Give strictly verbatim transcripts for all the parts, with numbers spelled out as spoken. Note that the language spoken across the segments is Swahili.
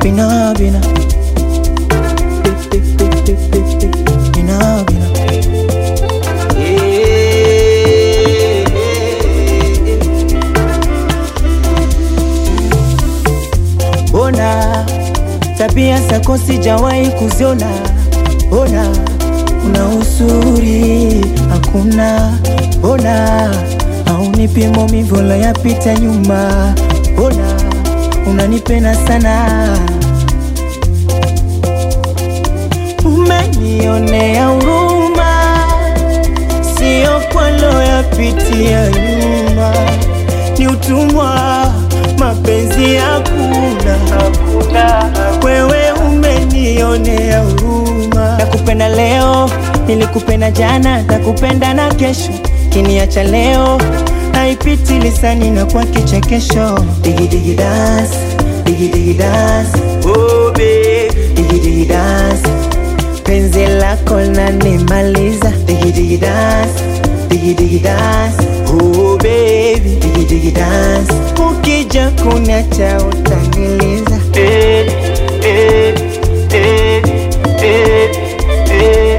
Bina bina Bina bina Ona tabia zako sijawahi kuziona. Ona una uzuri hakuna. Ona haunipi maumivu wala yapita nyuma. Ona unanipenda sana. Umenionea huruma, sio kwa loyapitia nyuma. Ni utumwa mapenzi hakuna, hakuna. Wewe umenionea huruma. Nakupenda leo, nilikupenda jana, nakupenda na kesho. Kiniacha leo, haipiti lisani na kwa kichekesho. Digi digi dance, digi digi dance, oh baby. Digi digi dance, penzi lako lanimaliza. Digi digi dance, digi digi dance, oh baby. Digi digi dance, ukija kuniacha utaniliza. Eh, eh, eh, eh, eh.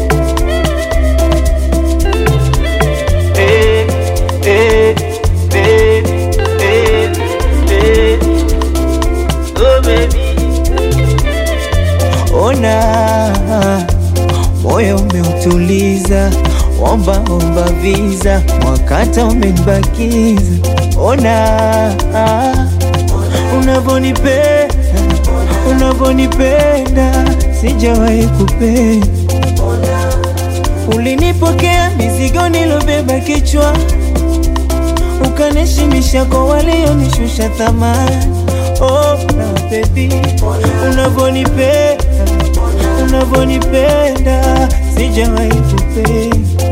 Ona moyo umeutuliza, omba omba visa, mwakata umenibakiza. Ona unavonipenda, unavonipenda, sijawahi kupenda. Ulinipokea mizigo nilobeba kichwa, ukanishimisha kwa walionishusha thamani. Oh na baby, unavonipenda, unavonipenda, sijawahi kupenda.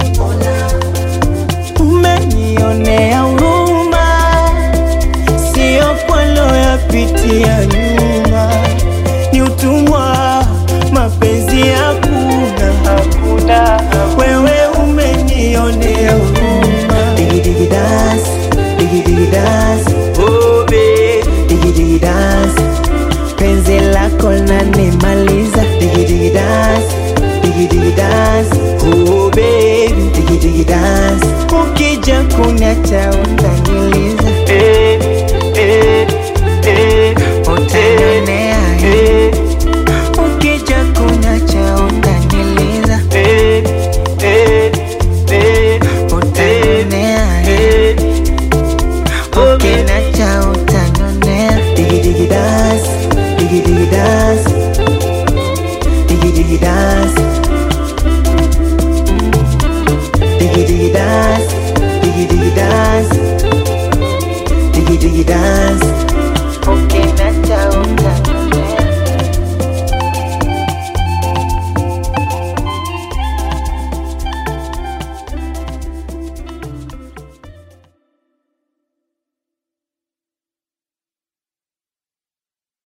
Umenionea huruma, sio kwa loyapitia nyuma. Ni utumwa mapenzi hakuna, hakuna. Wewe umenionea huruma. Digi digi dance, digi digi dance, oh baby. Digi digi dance, penzi lako lanimaliza. Digi digi dance, digi digi dance, oh baby. Digi digi dance, ukija kuniacha utaniliza. Eh, eh, eh, utanionea. Eh, ukija kuniacha utaniliza. Eh, eh, eh, utanionea. Eh, ukiniacha utanionea. Digi digi dance, digi digi dance, digi digi dance, digi digi dance, digi digi dance, digi digi dance.